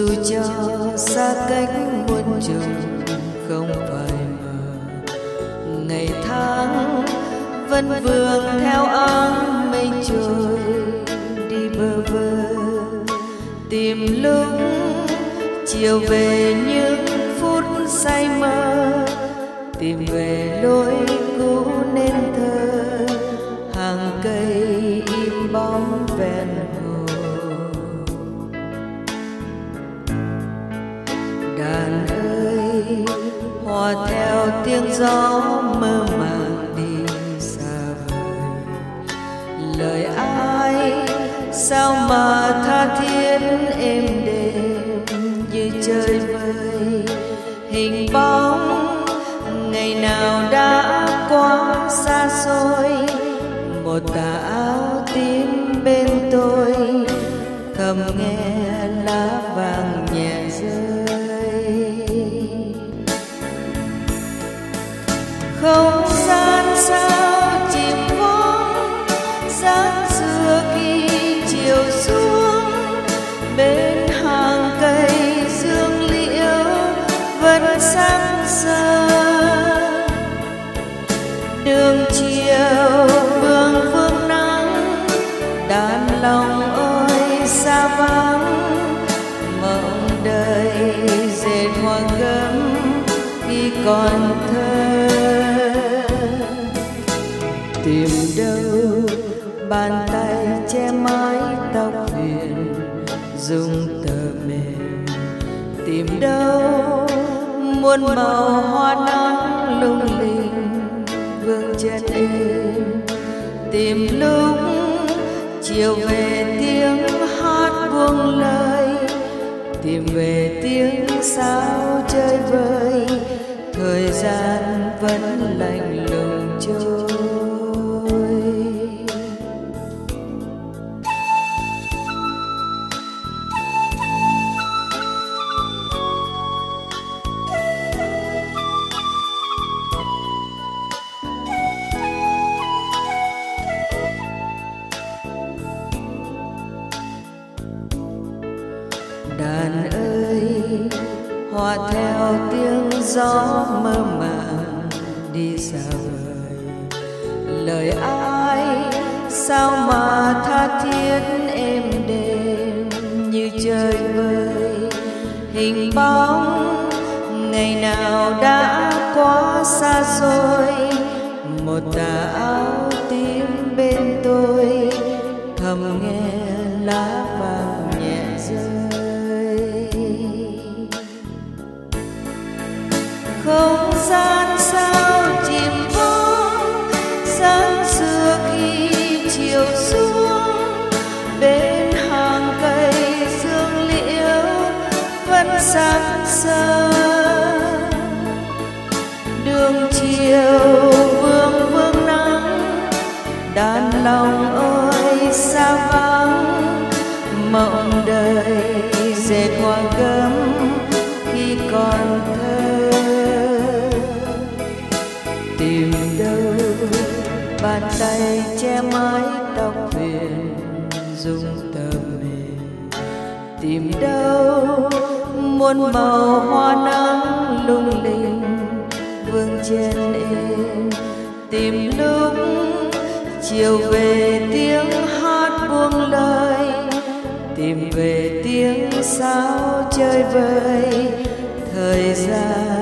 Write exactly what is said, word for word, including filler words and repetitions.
dù cho xa cách muôn trùng không phải mờ, ngày tháng vẫn vương theo áng mây trôi đi bơ vơ, tìm lúc chiều về những phút say mơ, tìm về lối cũ nên thơ, hàng cây im bóng ven hồ. Đàn ơi hòa theo tiếng gió mơ màng đi xa vời, lời ai sao mà tha thiết êm đềm như chơi vơi, hình bóng ngày nào đã quá xa xôi, một tà áo tím bên tôi thầm nghe lá vàng nhẹ rơi. Không gian sao chìm vóng sáng xưa khi chiều xuống, bên hàng cây dương liễu vẫn sáng sơ, đường chiều vương vương nắng, đàn lòng ơi xa vắng, mộng đời dệt hoa gấm khi còn thơ. Tìm đâu bàn tay che mái tóc huyền dùng tờ mềm, tìm đâu muôn màu hoa nắng lung linh vương chân êm, tìm lúc chiều về tiếng hát buông lời, tìm về tiếng sáo chơi vơi, thời gian vẫn lạnh lùng trôi. Đàn ơi hòa theo tiếng gió mơ màng đi xa vời, lời ai sao mà tha thiết êm đềm như chơi vơi, hình bóng ngày nào đã quá xa xôi, một tà áo tím bên tôi thầm nghe lá vàng nhẹ rơi. Không gian sao chìm vóng sáng xưa khi chiều xuống, bên hàng cây dương liễu vẫn sáng sơ, đường chiều vương vương nắng, đàn lòng ơi xa vắng, mộng đời dệt hoa gấm khi còn thơ. Tìm đâu bàn tay che mái tóc huyền dùng tờ mềm, tìm đâu muôn màu hoa nắng lung linh vương trên êm, tìm lúc chiều về tiếng hát buông lời, tìm về tiếng sáo chơi vơi, thời gian